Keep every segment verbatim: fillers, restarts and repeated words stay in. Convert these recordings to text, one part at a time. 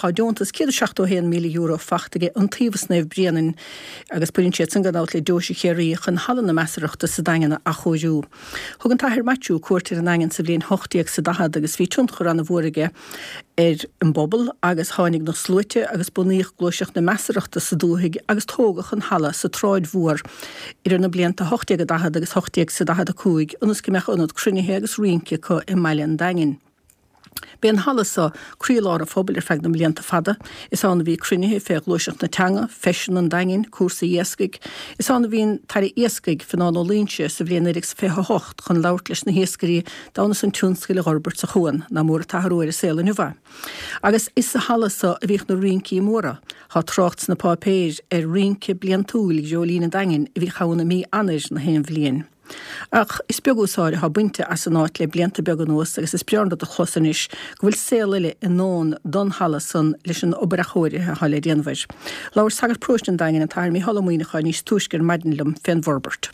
táúntas cé seachtóhéan mí euro fachtaige an tíomhsnéh brianan agus puintse san gadáit le dóisi chéirí chun hallanna measarachta sa daingana a choú. Thugann tathir matú cuairtir an aigen sa bblion hochtíag sa dahad agus bhí tunchar an na bhórige ar an bobbal agus tháinig na slúite agus buníoch glóiseach na measarachta sa dúthaig agus tógach an halla sa tráid mhuar ar na blianta hochtíag a dahad agus hochtíag sa dahad a cúig unas cimmeach anad crunithe agus riince có i maiile an daingin. Bé an halasa críláir a fphobal ar feag na blianta fada, is anna bhí crunithe fé glóiseach na teanga, fesin an daingin, cuasa iascaig, is anna bhíon tar iascaig fan an ólínse sa bblion erics fé hocht chun labhart leis na héascarí dána san túnscail a Robert sa chuan na mór tathróir a saola nu bha. Agus is sa halasa a bhíoch na riincí móra, há trocht na pápéir ar riince bliantúil i Jolín an daingin i bhí chauna mí anir na héan bhliain. Ach is beagúsáir ha buinte as an áit le blianta beag an os agus is bearnda a chosanis go bhfuil séile in nón don halasan leis an oberachóir a hall déanmhair. Laur sagar próstin daingin an tair mí halamuoinecha níos túisgur maidinlum fen Vorbert.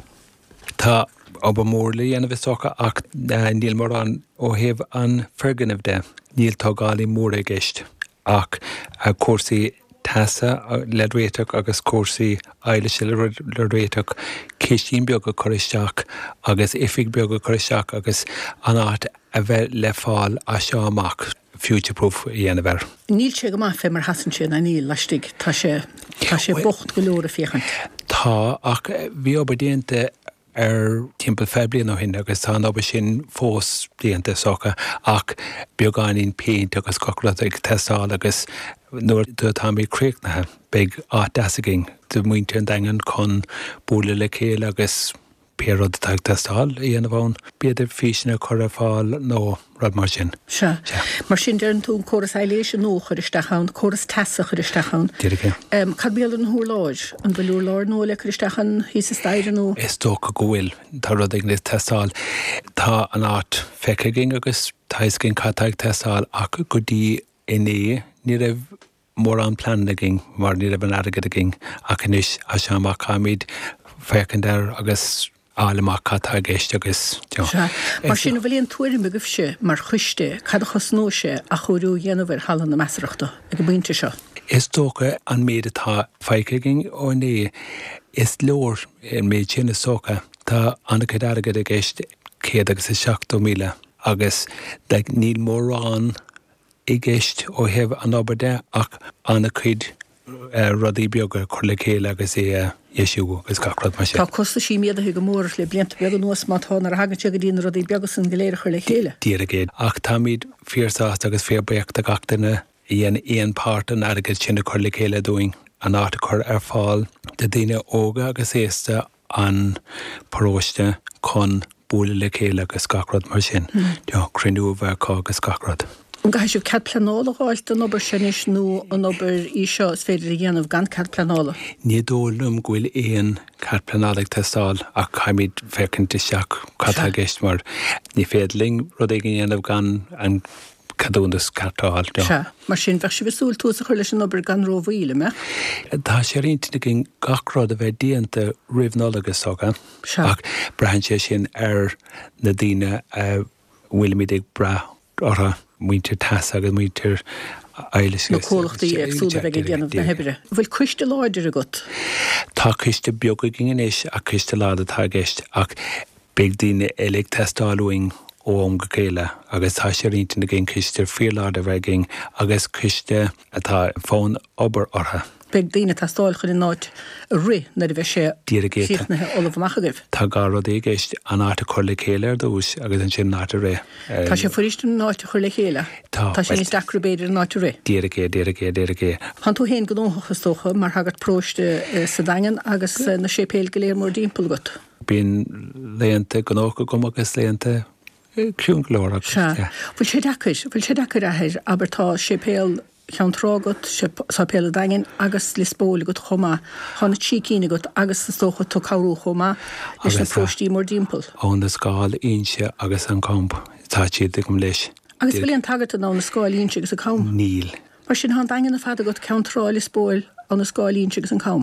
Tá ob mórla ana bheitsocha ach níl mar an ó hebh an ferganmh de níl tágálaí móra gist ach a cuasaí tasa le réiteach agus cuasaí eile se le réiteach céistín beag a choristeach agus ifig beag a choristeach agus an áit a bheith le fáil a seo amach future-proof i dhéanamh. Níl sé go maith fé mar hasan sé na níl leistig tá sé tá sé bocht go leor a féchant. Tá ach bhí obediente ar timppel feblion ó hin agus tá ob sin fós blianta socha ach beagáín peint agus cocrad ag testáil agus nuair tú tá mí créicnathe beag áit dasaging do muinte an daingan chun búla le céile agus péród tag testáil í ana bhán beidir físna chur a fáil nó rud mar sin. Se. Mar sin dearn tún choras eiléis nó chur istechan, choras tesa chur istechan. Dírice. Um, Cad béal an húr láir, an bhfuil láir nó le chur istechan hís a stair nó? Is tó go gohfuil, tá rud ag níos testáil. Tá an áit fecaging agus táis cin catáig testáil ach go dtí iné ní raibh mór an planaging mar ní raibh an agadaging ach inis a se amach chaimid fecandar agus álamach catá géist agus. Mar sin bhfuil on tuairim a gofse mar chuiste cad a chosnóise a chorú dhéanamhar hallan na measarachta ag buinte seo. Is tócha an méad atá feicaging ó né is leor in méid sin is socha tá anna cad agad a géist céad agus is seachtó míle agus de níl mórrán i gceist ó hebh an obair ach anna chuid uh, rudí beaga chuir le céile agus é Iesiú agus gachrad mar sin. Tá costa sí méad a go mór le blianta beag an nuas má tá ar hagan te go dtíana rudí beagas an goléir chuir le chéile. Díar a géad ach tá míad fíorsáast agus fébeocht a gachtainna íon éon páirt an agad sinna chuir le chéile dúing an áta chuir ar fáil de daine óga agus éasta an paróiste chun búla le chéile agus gachrad mar sin. Deo crinú bheith agus gachrad. An gaithisiú cad planála gáilt an obair sinis nó an obair í seo is féidir a dhéanamh gan cad planála? Ní dólum gúil éon cad planálaigh testáil ach chaimid fecinn isteach catá géist mar ní féadling rud ag dhéanamh gan an cadúntas cartáil. Se, mar sin bheith si bhsúil túsa chuir leis an obair gan rómhaíle me? Tá sé rianta gin gachrád a bheith díanta riomhnolagus soga ach brehan sé sin ar na daoine bhfuil míid ag bra ortha muintir tas agus muintir eilis. No cólachtaí ag súla bheith déanamh na hebre. Bhfuil cuiste láidir a gut? Tá cuiste beaga gin inis a cuiste láda tá gist ach beag daoine eile testáilúing óam go céile agus tá sé rianta gin cuiste fíorláda bheith gin agus cuiste atá fón obair ortha. Beag daoine testáil chun in náid ri na bheith sé síochnathe olah amachagah. Tá garrad é géist an áta chuir le chéile ar dús agus an sin náta ré. Tá sé furistin náte chuir le chéile? Tá. Tá sé níos dacrú beidir náte ré? Díaragé, díaragé, díaragé. Han tú héin gnóchachas tócha mar hagart próiste sa daingan agus na sé péil go léir mór dímpel gut. Bín léanta gnócha gom agus léanta clún glóra. Bhfuil sé dacir, bhfuil sé dacir athir aber tá sé péil chean trágat sa péile daingin agus lispóla go chomá hána tícíine go agus sa tócha tó cabhrú chomá leis na próistí mór dímpel. Ón na scáil inse agus an camp tá siad gom leis. Agus bhfuil an tagart ná na scáil inse agus a camp? Níl. Mar sin há daingin na fada go cean trá lispóil an na scáil inse agus an camp?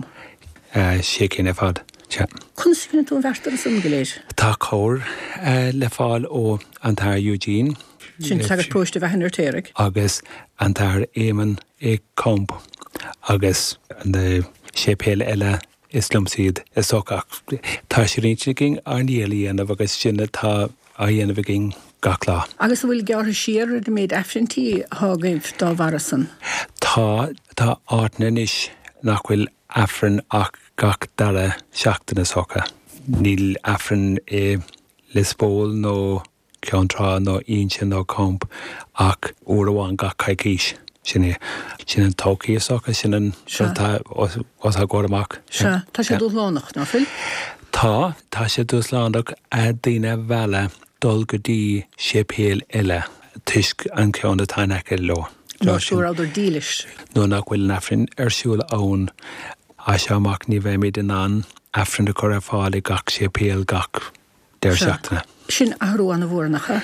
Sé cin fad. Chun sin tú bheirtar a san go léir? Tá cóir le fáil ó an tar Eugene. Sin tagart próiste bheith hinnar téireg? Agus an tar éman ag comp agus na sépéile eile is lumsaíad is socha tá sé réintgin arníalaí anamh agus sinna tá a dhéanamh gin gach lá. Agus bhfuil geartha siar de méid efrintí thugah dá bharasan. Tá tá áitna níos nach bhfuil afran ach gach dara seachtainna socha. Níl afran é Lisbol nó ceantrá nó inse nó comp ach uair amháin gach caicíis. Sinné sin an tócaí socha sin an tá os a gcóir amach. Se Tá sé dús lánach ná fuil? Tá tá sé dús lánach a daoine bheile dul go dtí sépéal eile tuisc an ceanna táineacha lo. Nó siúr áidir dílis. Nó nach bhfuil afrin arsúil ann a seamach ní bheith méid in an afrin de chur a fáil gach sépéal gach deir seachtainna. Sin ahrú an bhórnacha?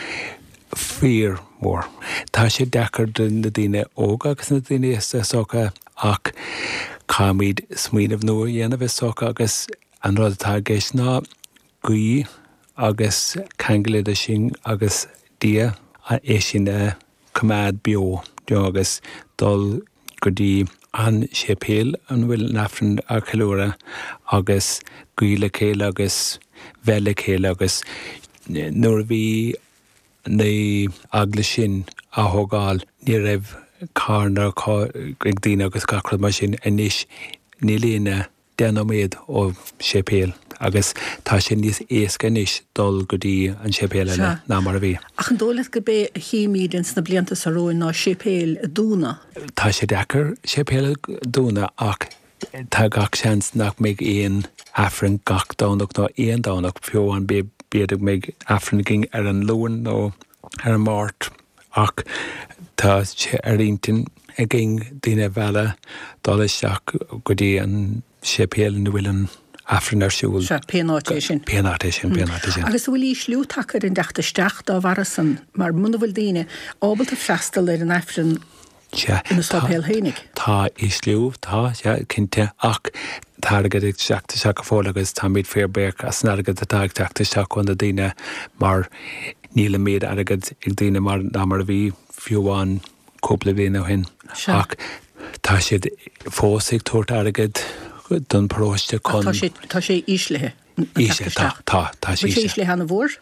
Fíor mór. Tá sé dechar na daoine óga agus na daoine is socha ach cáimid smaoinemh nua dhéanamh is socha agus an rud atá gceist ná gaí agus ceanglaide sin agus dia a é sin cumad bio do agus dul go dtí an sépéal an bhfuil nafran a cheilúra agus gaí le chéile agus bheith le chéile agus nuair bhí na agla sin a thugáil ní raibh carna ag daoine agus gacrad mar sin inis ní líonna déanaméad ó sépéal agus tá sin níos éasca níos dul go dtí an sépéal eile ná mar a bhí. Ach an dólaith go bé chéimídins na blianta sa róin ná sépéal dúna? Tá sé dechar sépéal dúna ach tá gach seans nach méid éon afran gach dánach nó éon dánach fiú an bé bead méid afran ging ar an luan nó ar an máirt ach tá sé ar intin a ging daoine bheile dul isteach go dtí an sépéal na bhfuil an afran ar siúil. Se péanáte sin. Péanáte sin, péanáte sin. Agus bhfuil í slú takear in deachtasteach dá bharasan mar muna bhfuil daoine ábalta freastal ar an afran ina sápéal hénig. Tá is liú tá cinnte ach tá agad ag seachta seach a fáil agus tá míad férbéach as sna agad atá ag teachta seach chun na daoine mar níla méad agad ag daoine mar ná mar a bhí fiúháin cúpla bhíon ó hin. Ach tá siad fós ag tuairt agad don próiste chun. Tá sé íslethe. Ísle tá tá tá sé. Bhí sé ísle hena bhór?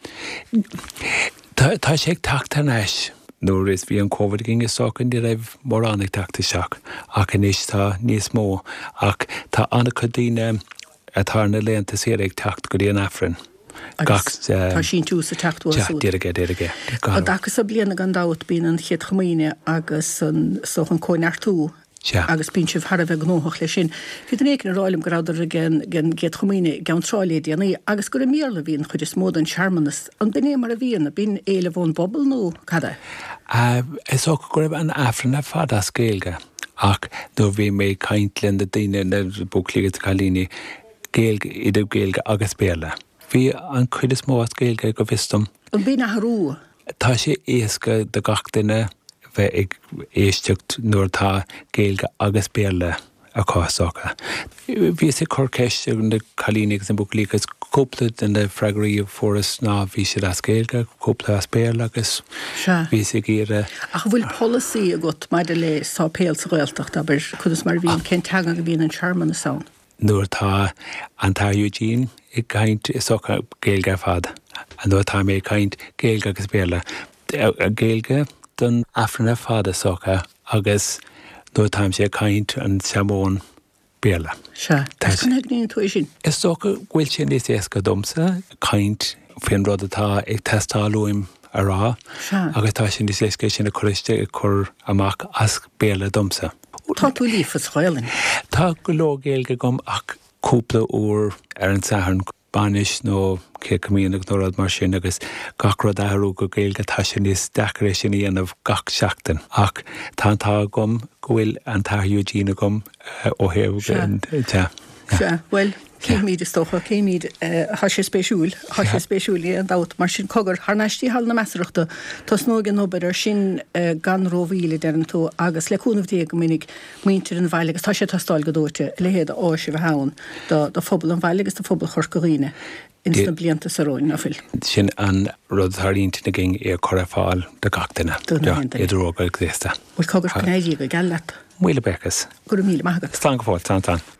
Tá sé ag teachta neis. Nuair is bhí an COVID ging is socan de raibh mór annig teachta seach ach inis tá níos mó ach tá anna chu daoine atá na léanta sé ag teacht go dtí an afran. Tá sin tú sa teachtú súd. Déirige, déirige. Agus a bliana gan dát bíon an chiad chomaoine agus an soch an cóinartú agus bín sibh Har bheith gnóthach le sin. Fi an éic na ráilm gradar gen gen géad chomaoine gan tráléad déanaí agus gur a míorla bhíon chuid is mód an searmanas an duine mar a bhíon bín éile bhón bobbal nó cada? Is ó go raibh an afran a fad a scéalga ach nó bhí mé caint linn na daoine na buclígad chalíní géalga idir géalga agus béla. Bhí an chuid is mó a scéalga go bhistom. An bí na thrú? Tá sé éasca de gach duine bheith ag éisteacht nuair tá géalga agus béla a cásácha. Bhí sé chorceist na chalínig an buclígus cúpla in de freigraí fóras ná bhí sé a scéalga, cúpla a spéal agus bhí sé gíre. Ach bhfuil policy a got maidir le sápéal sa ghailteacht aber chudas mar bhíon cén teagan go bhíon an searmanna saon. Nuair tá an tá Eugene i caint is socha géalga fad. An nuair tá mé caint géalga agus béla. A géalga don afranna fada socha agus nuair tá sé caint an seamón béla. Se, is gan hagníon tú sin? Is socha bhfuil sin níos éasca domsa caint féin rud atá ag testáúim a rá agus tá sin níos éasca sin na choiste ag chur amach as béla domsa. Tá tú lífas cháilin? Tá go lógéalga gom ach cúpla úr ar an saharn banis nó cé cumíonach nó rud mar sin agus gach rud ahrú go géalga tá sin níos dechar sin íanamh gach seachtain ach tá tá gom go bhfuil an tá Eugene gom ó héh te. Se, well, Céimiid is tócha céimiid há sé spéisiúil há sé spéisiúlí an dat mar sin cogur thnaistí hall na meachta Tás nó an nóbed ar sin gan róhíle dean tú agus leúnmh dé go minic muintir an bhile agus tá sé tastáil go dúirte lehéad áisi bh hán do fphobal an bhile agus do fphobal chorcaíine in na blianta sa roin na fil. Sin an rudthaíonnta na ging ar choraáil de gatainna iadróga gléasta. Bhil cogur gnéidí go geall leat. Muile becas. Gur míle maigad. Tá go fáil tá tá.